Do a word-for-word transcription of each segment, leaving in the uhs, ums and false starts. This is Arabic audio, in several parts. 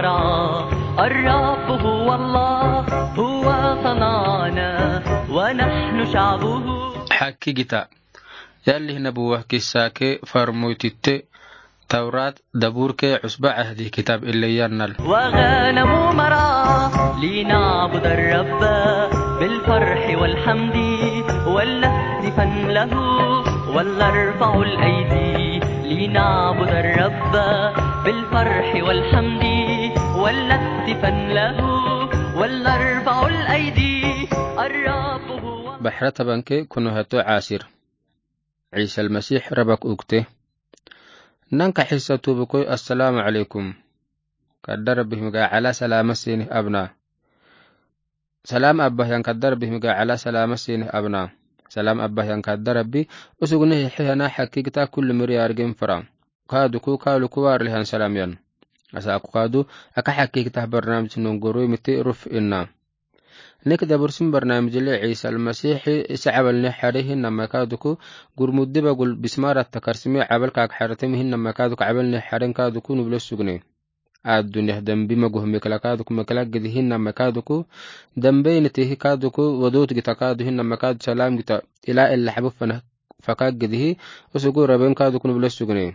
مرعى الرب هو الله هو صنعنا ونحن شعبه حكي جتا يالله نبوه كساكي فرموتت توراة دبورك عصبة عهدي كتاب اللي ينال وغنم مرعى لنعبد الرب بالفرح والحمد ولنهتفا له ولنرفع الأيدي لنعبد الرب بالفرح والحمد ولنهتفا له ولنرفع الأيدي الرب هو بحرة بنكي كنو هتو عاسر عيسى المسيح ربك أكته ننك حسة بكوي السلام عليكم قدر به مقا على سلام السينه أبنا سلام أبه ينقدر به مقا على سلام السينه أبنا سلام أبه ينقدر بي أسقنه حينا حقيقتا كل مريار جيم فرام كادو كو كالو كوار لهن سلام ين أساقو كادو أكا حقيقتا برنامج ننقروي متي رف إنا نكدا برسم برنامج اللي عيسى المسيح سعب النحره إنما كادوكو قرمود بقول بسمارة تكرسمي عبل كاك حرتمه إنما كادوك عبل نحرين كادوكو نبلو السجنين الدنيا دم بمجه مكلا كادوك مكلا جده إنما كادوكو دم بينته كادوكو ودوت جتا كادو إنما كاد سلام جتا إلى اللي حبوب فنه فكاك جده وسجور ربين كادوكو نبلو السجنين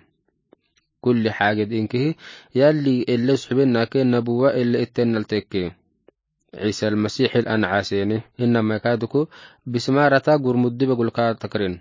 كل حاجة إنكه ياللي اللي سحبنا كين نبوة اللي اتنال تكي عيسى المسيح الأنعاسيني إنما كادوكو بسمارة قرمود بقول كاد تكرين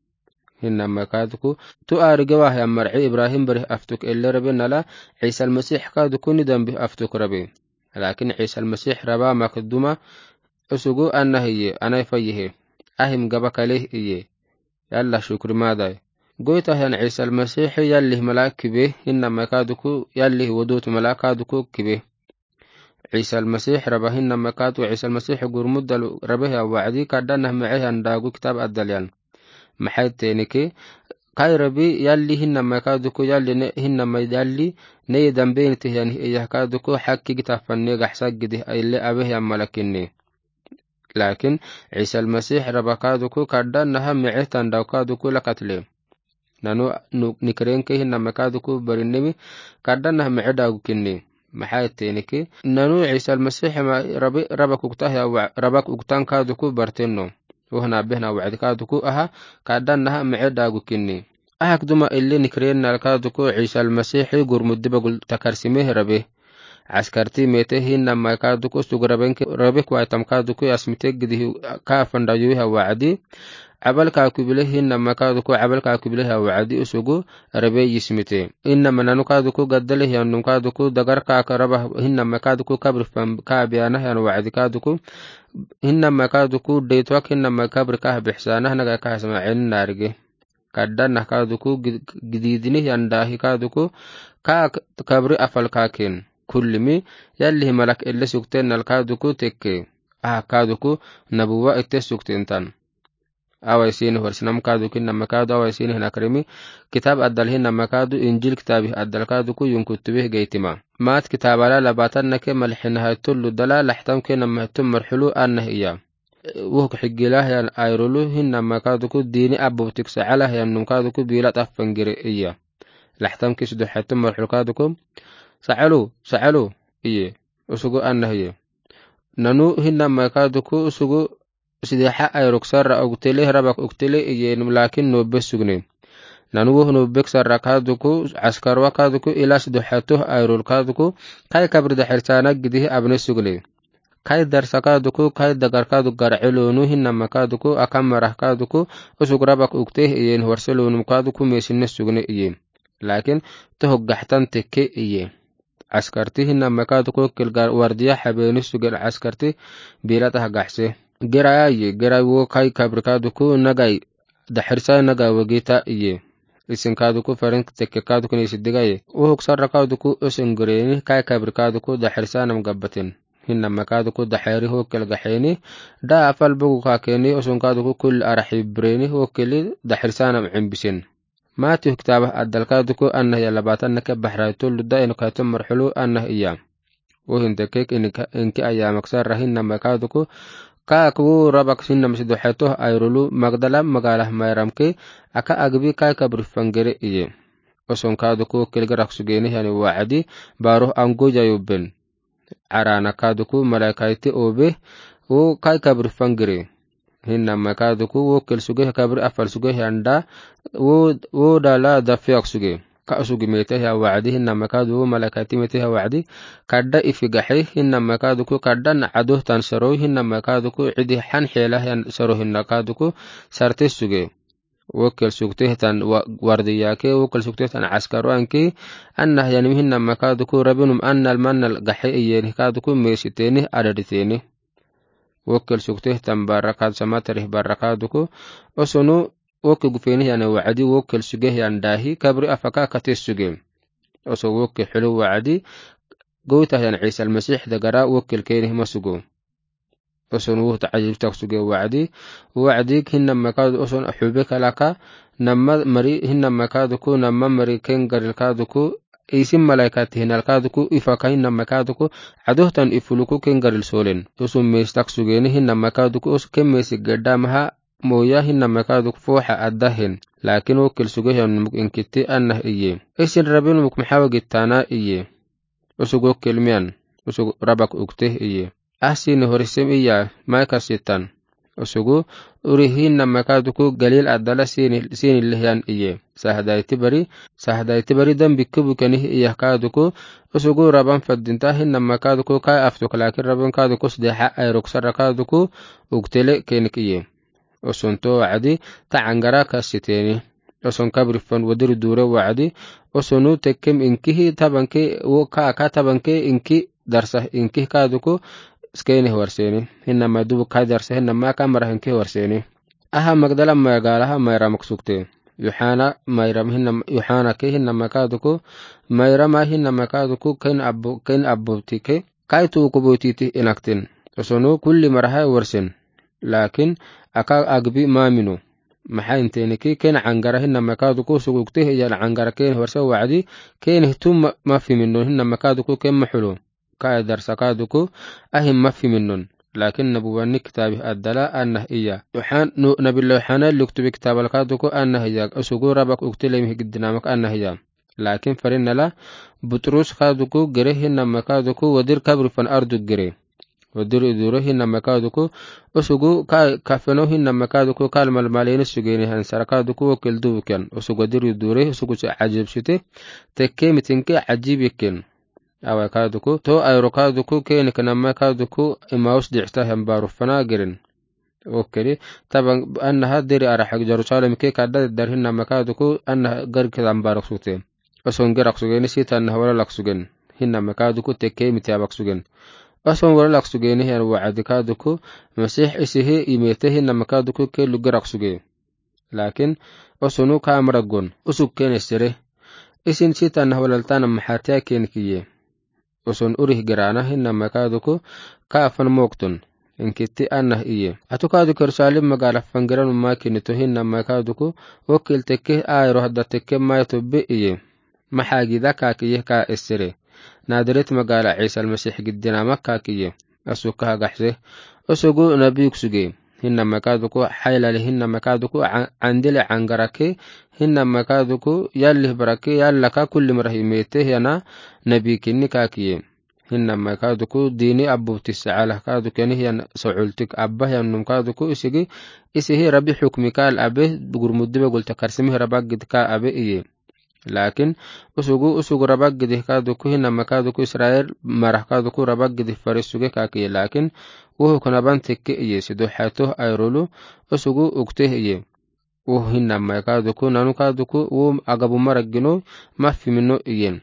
إنما كادوكو تؤارجواه يا مرعي إبراهيم بره أفتك إلا ربنا لا عيسى المسيح كادوكو ندم به أفتك ربي لكن عيسى المسيح ربا ما قدما أسوقو أنه هي أنا فيه أهم جبك له إيه يلا شكر ماذا قويته ين عيسى المسيح يلي ملاك به إنما كادوكو يلي ودوت ملاك كادوكو كبه عيسى المسيح ربهن مكات وعيسى المسيح قرمد ربه وعدي كدنه معه انداغو كتاب الدليل محيط تينيكي كاي ربي يلي هن مكادكو يلي هن ما يلي ني دنبينته يعني ايه كادكو حكي كتاب فنيغ حسجده اللي ابيه ملكني لكن عيسى المسيح ربكادكو كدنه معه انداغو كادكو لقتله نانو نكرينكي هن مكادكو برنمي كدنه معه داغو كني محايد تينيكي نانو عيسى المسيح ربي ربك اكتاه ربك اكتان كادوكو برتنو وهنا بهنا وعد كادوكو اها كادنها معداغو كني اهك دوما اللي نكرينا كادوكو عيسى المسيح قرمد بقول تكرسمه ربي عسكرتي ميته انما كادوكو سغربنك ربك وايتم كادوكو اسمتك دي كافن دايوها وعدي عبل كاكبله إنما كادوكو عبل كاكبله وعدي أسوغو ربي يسمته إنما نانو كادوكو قدله ينو كادوكو دقر كاكربه إنما كادوكو كبر كابيانه ينو وعدي كادوكو إنما كادوكو ديتوك إنما كبر كاه بحسانه نغا كاه سماعين نارجي كدانه كادوكو جديدنه ينداهي كادوكو كاك كبر أفل كاكين كل مي يلي ملك اللي سكتين الكادوكو تكي آه كادوكو نبوة التسكتين تان awaysiin horsinam kaadu kinna makadu awaysiin hina karimi kitab addalhin makadu injil kitabi addal kaadu ku yunkutubih geytima maat kitabala labatanake malxinahatullu dala laxtam kinna mahtum marxulu annah iya wuhuk xigilah yan ayrulu hinna makadu ku diini abubtik sacalah yan numkadu ku biila taffangire iya laxtam kisdu xatum marxulu kaadu ku sacalu sacalu iye usugu annah iya nanu hinna makadu ku usugu sideexa ay rugsara ogtele rabak ogtele iyeen laakin no besugnen nanugo no beksara kaaduku askarwa kaaduku ila sideexato ay rul kaaduku kay kabrida xirtaana gidih abne sugne kay darsa kaaduku kay dagar kaadu garcelonu hinna makaaduku akamara kaaduku usug rabak ogte iyeen warselonu kaaduku meesine sugne iyeen laakin tohgaxtan tekke iyeen askarti hinna makaaduku kilgar wardiya habeenu sugel askarti biilata gaxse geraye gerawo kay kabrikaduku nagay daxirsa naga wagita iye isinkaduku farin tekkekaduku nisidigaye uhuk sarrakaduku usingureeni kay kabrikaduku daxirsa nam gabbatin hinna makaduku daxiri hokel gaxeeni da afal bugu kakeeni usinkaduku kul araxibreeni hokeli daxirsa nam cimbisin maati kitaba addalkaduku annah yalabatanna ka baxraytul dayn katum marxulu annah iya وهندكك إنك إنك أيامك سر هن مكادكو كاكو ربك سن مسدوحته أيرلو مقدلا مقاله ما يرمكي أكا أقبي كاكا برفنجري إيه oson kaduku kelgarak sugeni yani wa'di baro angoja yobben arana kaduku malaikaiti obe wo kai kabr fangire hinna makaduku wo kel suge kabr afal suge yanda wo wo dala dafiaq suge ka suge mete ya wa'di hinna makadu malaikaiti mete ya wa'di kadda ifigahi hinna makaduku kadda na'aduh tan sharo hinna makaduku idi han helah yan sharo hinna kaduku sarte suge وكل سكتهتن وردياك وكل سكتهتن عسكروانك أنه ينمهن مكادكو ربنم أن المن القحيئي كادكو ميشتينه أردتينه وكل سكتهتن بركات سماتره بركاتكو وسنو وكل قفينه يعني وعدي وكل سجيه ينداهي كبر أفكا كتيس سجيه وسو وكل حلو وعدي قوته يعني عيسى المسيح دقراء وكل كينه مسجو أصنوه تعجب تقصد وعدي وعديك هن مكاد أصن أحبك لك نما مري هن مكادكو نما مري كنجر الكادكو اسم ملائكته هن الكادكو إفكاين مكادكو عدوهتن إفلوكو كنجر السولين أصن ميستقصدين هن مكادكو أص كم ميسك قدامها مويا هن مكادك فوحة الدهن لكن وكل سجيه إنكتي أنه إيه إسن ربين مكمحاوج التانا إيه أسوق كلميان أسوق ربك أكته إيه أحسن هرسم إياه ما كسيتان أسوغو أريهن مكادكو قليل أدلا سين سين اللهيان إيه سهداي تبري سهداي تبري دم بكبو كنه إياه كادكو أسوغو ربان فدنتاهن مكادكو كاي أفتوك لكن ربان كادكو سديحا أي ركسر كادكو أكتلي كينك إيه أسنتو عدي تعنقرا كسيتيني أسن كبر فن ودر دورة وعدي أسنو تكم إنكيه تبنكي وكاكا تبنكي إنكي درسه إنكيه كادكو سكينه ورسيني إنما دوب كادرسه إنما كامره إنكيه ورسيني أها مقدلا ما قالها ما يرى مكسوكتين يحانا ما يرى هن يحانا كيه إنما كادكو ما يرى ما هن مكادكو كين أبو كين أبوتيكي كايتو كبوتيتي إنكتين وسنو كل مرها ورسين لكن أكا أقبي ما منو maxay teeniki keen cangara hinna makaadu ku sugugtay yaan cangara keen horse wacdi keen hitum ma fiminno hinna makaadu ku keen maxulo ka darsakaadu ku ahim ma fiminnon laakin nabuwani kitaabi adala annah iya waxaan nabillahi xana lugtubi kitaabalkaadu ku annah iya usugu rabak ugtilay higdinamak annah iya laakin farinala butrus kaadu ku gere hinna makaadu ku wadir kabri fan ardu gere ودر دوره إنما كادوكو أسوغو كا كافنو إنما كادوكو كالمال مالين السجيني هن سركادوكو وكل دوكن أسوغو در دوره أسوغو عجيب شتى تكيم تنكي عجيب يكن أو كادوكو تو أيرو كادوكو كينك نما كادوكو إما وصدي عتاهم بارفنا جرن أوكي طبعا أنها دري أرح جرسالم كي كذا درهن نما كادوكو أنها جر كذا بارك سوتين أسون جرك سجيني سيت أنها ولا لك سجن إنما كادوكو تكيم تيابك سجن أصلا ولا لك سجينه يعني وعد كادوكو مسيح إسيه إميته إنما كادوكو كيلو جرق سجين لكن أصنو كامرجون أسوق كين السره إسين شيت أنه ولا لتانا محاتيا كين كيه أصن أريه جرانه إنما كادوكو كافن موقتن إن كتي أنه إيه أتوكادوكو رسالم مقالة فنجران ما كنتو إنما كادوكو وكل تكيه آي روح دا تكيه ما يتوبي إيه محاجي ذا كاكيه كا السره نادرت مقالة عيسى المسيح قدنا مكة كيه أسوكها قحسه أسوكو نبيك سجي هن مكادوكو حيلا لهن مكادوكو عندل عنقركي هن مكادوكو يالله بركي يالك كل مرهيميته ينا نبيك النكاكيه هن مكادوكو ديني أبو تسعاله كادوكو نهي سعولتك أبه ينم كادوكو إسيجي إسيه ربي حكمك الأبه بقر مدبه قلت كرسمه رباقد كا أبه إيه لكن أسوغو أسوغو رباق جده كادوكو هنا مكادوكو إسرائيل مرح كادوكو رباق جده فرسوغي كاكي لكن وهو كنبان تكي إيه سيدو حياته أيرولو أسوغو أكته إيه وهو هنا مكادوكو نانو كادوكو وهم أقبو مرقنو ما في منو إيين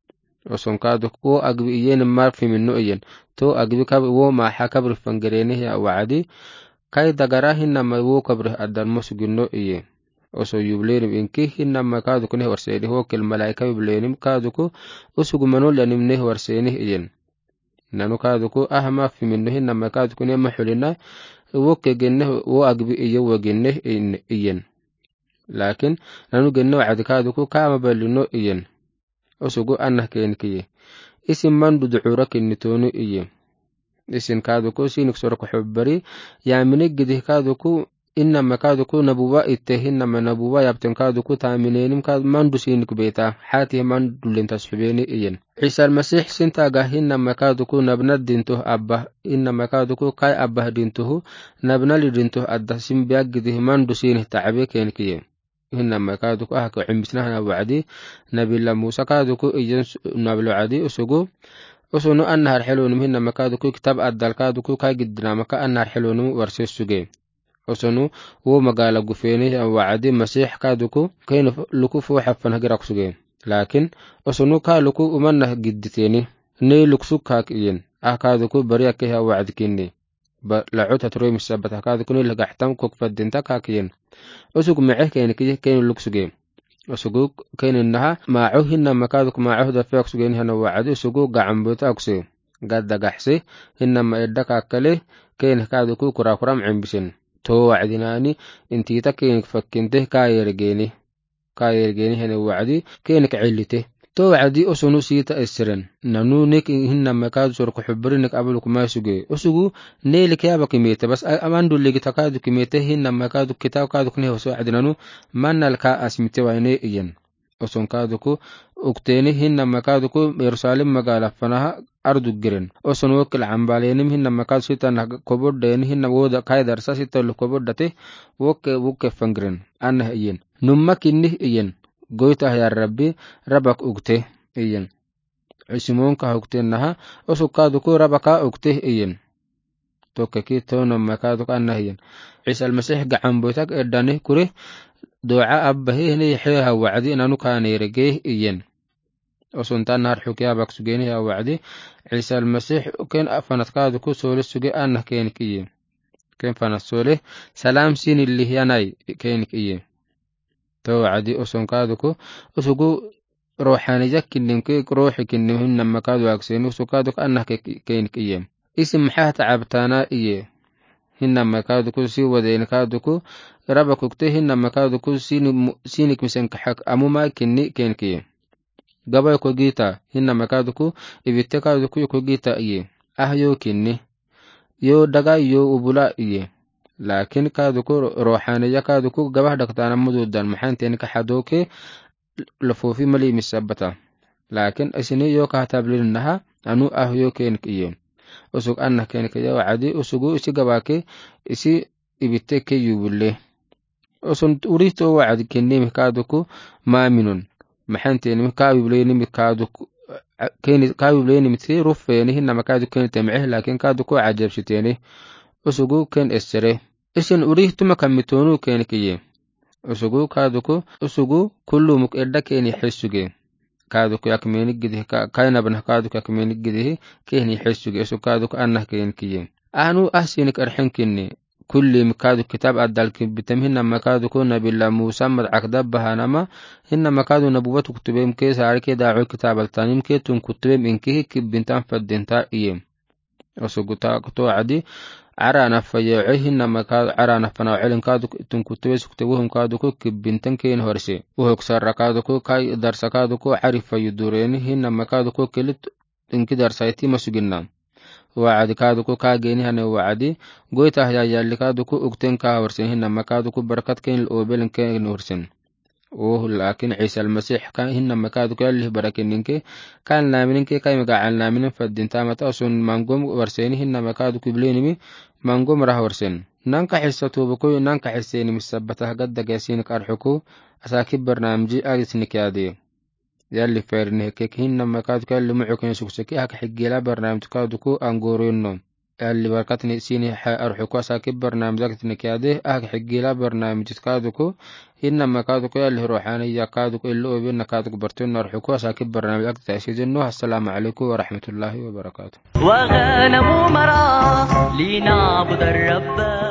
وصن كادوكو أقبو إيين ما في منو إيين تو أقبو كاب وو ما حكبر فنجرينه وعدي كاي دقراه هنا ما وو كبره أدن مسوغنو إيين وسو يبلينم إنكي إنما كادوكو نه ورسيني هو كل ملايكة يبلينم كادوكو وسو منو لأنم نه ورسيني إيين نانو كادوكو أهما في منه إنما كادوكو نه محلنا وكي جنه وأقبي إيه وجنه إيين لكن نانو جنه عد كادوكو كام بلنو إيين وسو أنه كينكيه اسم من دعورك النتونو إيين اسم كادوكو سينك سرق حبري يعني من جده كادوكو إنما كادوكو نبوة إتهنما نبوة يبتن كادوكو تامنين كاد مندو سينك بيتا حاتي مندو لنتصحبيني إين عيسى المسيح سنتاقه إنما كادوكو نبنا دينته أبه إنما كادوكو كاي أبه دينته نبنا لدينته أده سنبياقده مندو سينه تعبي كينكيه إنما كادوكو أهكو عمسناها وعدي نبي الله موسى كادوكو إجن نبلو عدي أسوكو أسونو أنهار حلونم إنما كادوكو كتاب أدال كادوكو كاي قدنا مكا أنهار حلونم ورسيس سوكي أسونو هو مقالة قفيني وعدي مسيح كادوكو كين لكو فو حفن هجرق سوكي لكن أسونو كالوكو أمنه قدتيني ني لكسو كاكيين أه كادوكو بريكيها وعد كيني لعوتها تروي مسابتها كادوكو نيلها قحتم كوك فدينتا كاكيين أسوك معه كين كيه كين لكسوكي أسوق كين إنها معه إنما كادوك معه دفاق سوكين هنا وعدي أسوق قعم بتاكسي قد قحسي إنما إدك أكله كين كادوكو كرا كرام عم بسن تو وعدناني انتي تكينك فكنته كايرجيني كايرجيني هنا وعدي كينك علته تو وعدي أسونو سيتا السرن نانو نيك إنما كادو سرق حبرنك قبلك ما سوجي أسوق نيلك يا بكميته بس أماندو اللي تكادو كميته إنما كادو كتاب كادو كنيه وسوعدنانو من الكا أسمته ويني إين أسون كادوكو أكتيني إنما كادوكو يرسالم مقالة فنها أرض الجرن أسون وكل عمبالينم إنما كادو سيتا كبر دين إنما ودا كايدر سيتا لكبر دته وك وك فنجرن أنه إين نمك إنه إين قويته يا ربي ربك أكته إين عسمونك أكتينها أسو كادوكو ربك أكته إين توككي تونم مكادوك أنه إين عيسى المسيح قعن بوتك إردانه كره دعاء أبه هني يحيها وعدي أنه كان يرجيه إين وسنتان نهار حكيها بكسجينها وعدي عيسى المسيح كان أفنت كادوكو سولي سجي أنه كينك إيه كين فنت سولي سلام سين اللي هي ناي كينك إيه تو عدي أسون كادوكو أسوكو روحاني جاك إنك روحي كنهن لما كادو أكسين وسكادوك أنه كينك إيه اسم حات عبتانا إيه هنما كادوكو سي ودين كادوكو ربكو كته هنما كادوكو سينك مسنك حق أمو ما كني كينكي قبا يكو جيتا هنما كادوكو إبت كادوكو يكو جيتا إيه أهيو كني يو دقا يو أبولا إيه لكن كادوكو روحانيا كادوكو قبا دكتانا مدودان محانتين كحدوكي لفوفي ملي مسابتا لكن أسيني يو كهتاب لنها أنو أهيو كينك إيه أسوق أنه كينك يا وعدي أسوقو إسي قباكي إسي إبتكي يوبله أسون أريتو وعد كني مكادوكو ما منون محنتين مكاوي بليني مكادوكو كين كاوي بليني متي رفيني هنا مكادو كين تمعه لكن كادوكو عجب شتيني أسوقو كين إسره إسن أريتو مكمتونو كينك يه أسوقو كادوكو أسوقو كله مكإردا كين يحسوكي كادوكو يكميني جده كاينا بنه كادوكو يكميني جده كين يحسوكي أسو كادوكو أنه كينك يه أهنو أحسينك أرحن كني كل مكادو كتاب أدالك بتمهن مكادو نبي الله موسى مدعك دبها نما هن مكادو نبوة كتبهم كيس عاركي داعو كتاب التانيم كي تن كتبهم إنكيه كبنتان فدنتا إيم وسقطا كتو عدي عرا نفيعيه هن مكادو عرا نفنا علم كادو تن كتبس كتبوهم كادو كبنتان كين هرسي وهكسر كادو كاي درس كادو عرف يدورين هن مكادو كلت إنك درسايتي مسجنان وعد كادوكو كاجيني هنا وعدي قويته يا يالي كادوكو اكتن كاورسن هنا ما كادوكو بركات كين الاوبل كين نورسن وهو لكن عيسى المسيح كان هنا ما كادوكو اللي بركنينك كان نامنينك كاي مقعلنا من فدين تامت اصن مانغوم ورسيني هنا ما كادوكو بلينمي مانغوم راه ورسن نانك حساتو بكو نانك حسيني مسبتها قد جاسينك ارحكو اساكب برنامجي اغسنك يادي ياللي فيرنه كيك هنا ما كادو كان اللي معك يسوكسكي هك حقي لا برنامج كادوكو انغورينو اللي بركتني سيني ارحكو ساكب برنامجك نكاده هك حقي لا برنامج كادوكو هنا ما كادوكو اللي روحاني يا كادوكو اللي وبين كادوكو برتون ارحكو ساكب برنامجك تاسيدنو. السلام عليكم ورحمة الله وبركاته. وغنم مرا لنعبد الرب